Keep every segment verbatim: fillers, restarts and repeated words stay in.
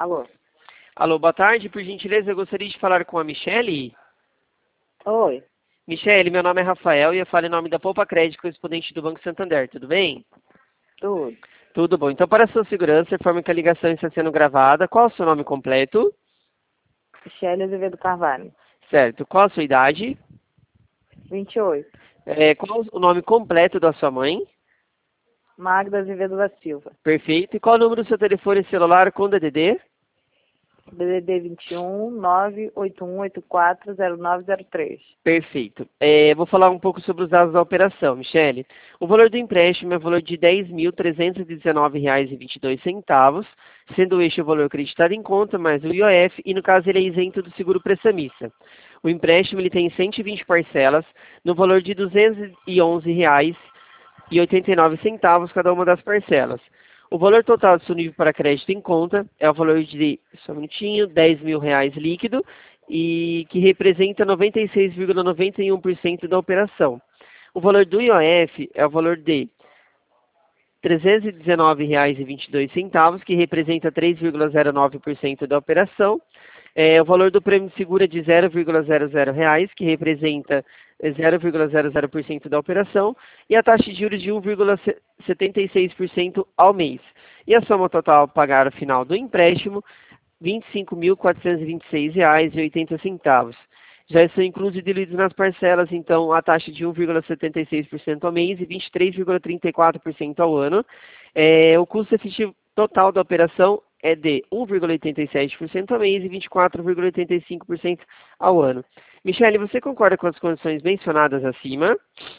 Alô? Alô, boa tarde. Por gentileza, eu gostaria de falar com a Michele. Oi. Michele, meu nome é Rafael e eu falo em nome da Poupa Crédito, correspondente do Banco Santander. Tudo bem? Tudo. Tudo bom. Então, para a sua segurança, informe que a ligação está sendo gravada. Qual é o seu nome completo? Michele Azevedo Carvalho. Certo. Qual a sua idade? vinte e oito. É, qual o nome completo da sua mãe? Magda Azevedo da Silva. Perfeito. E qual o número do seu telefone celular com D D D? D D D vinte e um, nove oito um oito quatro zero nove zero três. Perfeito. É, vou falar um pouco sobre os dados da operação, Michele. O valor do empréstimo é o valor de dez mil trezentos e dezenove reais e vinte e dois centavos, sendo este o valor acreditado em conta, mais o I O F, e no caso ele é isento do seguro prestamista. O empréstimo ele tem cento e vinte parcelas, no valor de duzentos e onze reais e oitenta e nove centavos cada uma das parcelas. O valor total disponível para crédito em conta é o valor de, só um minutinho, dez mil reais líquido, e que representa noventa e seis vírgula noventa e um por cento da operação. O valor do I O F é o valor de trezentos e dezenove reais e vinte e dois centavos, que representa três vírgula zero nove por cento da operação. É, o valor do prêmio de seguro é de zero vírgula zero zero reais, que representa zero vírgula zero zero por cento da operação, e a taxa de juros de um vírgula setenta e seis por cento ao mês. E a soma total a pagar ao final do empréstimo, vinte e cinco mil quatrocentos e vinte e seis reais e oitenta centavos. Já estão inclusos e diluídos nas parcelas, então, a taxa de um vírgula setenta e seis por cento ao mês e vinte e três vírgula trinta e quatro por cento ao ano. É, o custo efetivo total da operação é de um vírgula oitenta e sete por cento ao mês e vinte e quatro vírgula oitenta e cinco por cento ao ano. Michele, você concorda com as condições mencionadas acima?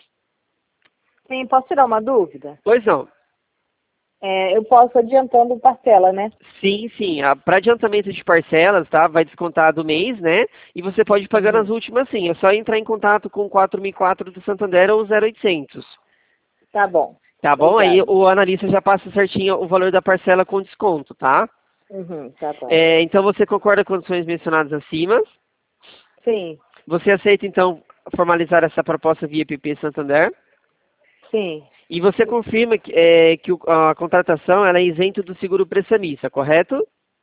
Sim, posso tirar uma dúvida? Pois não. É, eu posso adiantando parcela, né? Sim, sim. Para adiantamento de parcelas, tá? Vai descontar do mês, né? E você pode pagar Uhum. nas últimas, sim. É só entrar em contato com o quatro mil e quatro do Santander ou o zero oitocentos. Tá bom. Tá bom? Obrigada. Aí o analista já passa certinho o valor da parcela com desconto, tá? Uhum, tá bom. É, então você concorda com as condições mencionadas acima? Sim, Você aceita, então, formalizar essa proposta via P P Santander? sim, E você confirma que, é, que o- a contratação ela é isenta do seguro prestamista, correto?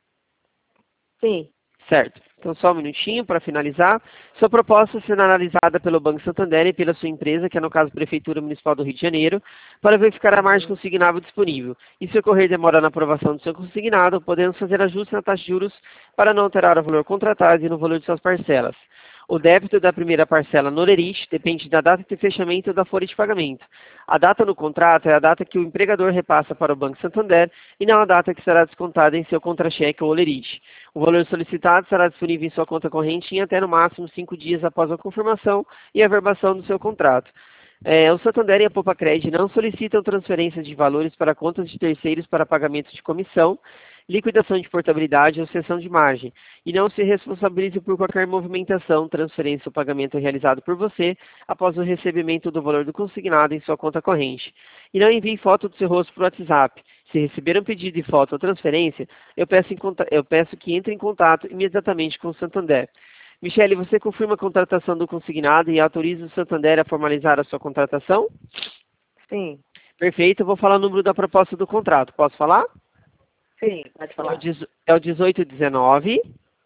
sim. Certo. Então, só um minutinho para finalizar. Sua proposta será analisada pelo Banco Santander e pela sua empresa, que é no caso a Prefeitura Municipal do Rio de Janeiro, para verificar a margem Uhum. consignável disponível. E se ocorrer demora na aprovação do seu consignado, podemos fazer ajustes na taxa de juros para não alterar o valor contratado e no valor de suas parcelas. O débito da primeira parcela no Lerite depende da data de fechamento da folha de pagamento. A data no contrato é a data que o empregador repassa para o Banco Santander e não a data que será descontada em seu contra-cheque ou Lerite. O valor solicitado será disponível em sua conta corrente em até no máximo cinco dias após a confirmação e a verbação do seu contrato. É, o Santander e a Poupa Cred não solicitam transferências de valores para contas de terceiros para pagamento de comissão, liquidação de portabilidade ou cessão de margem, e não se responsabilize por qualquer movimentação, transferência ou pagamento realizado por você após o recebimento do valor do consignado em sua conta corrente. E não envie foto do seu rosto por WhatsApp. Se receber um pedido de foto ou transferência, eu peço, em, eu peço que entre em contato imediatamente com o Santander. Michele, você confirma a contratação do consignado e autoriza o Santander a formalizar a sua contratação? Sim, Perfeito, eu vou falar o número da proposta do contrato. Posso falar? sim, pode É o, falar. dezo- é o dezoito dezenove,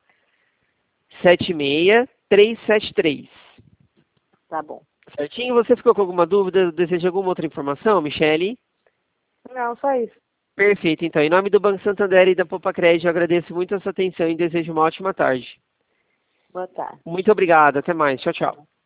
setenta e seis, trezentos e setenta e três. Tá bom. Certinho? Você ficou com alguma dúvida? Deseja alguma outra informação, Michele? Não, só isso. Perfeito, então. Em nome do Banco Santander e da Poupa Cred, eu agradeço muito a sua atenção e desejo uma ótima tarde. Boa tarde. Muito obrigado. Até mais. Tchau, tchau.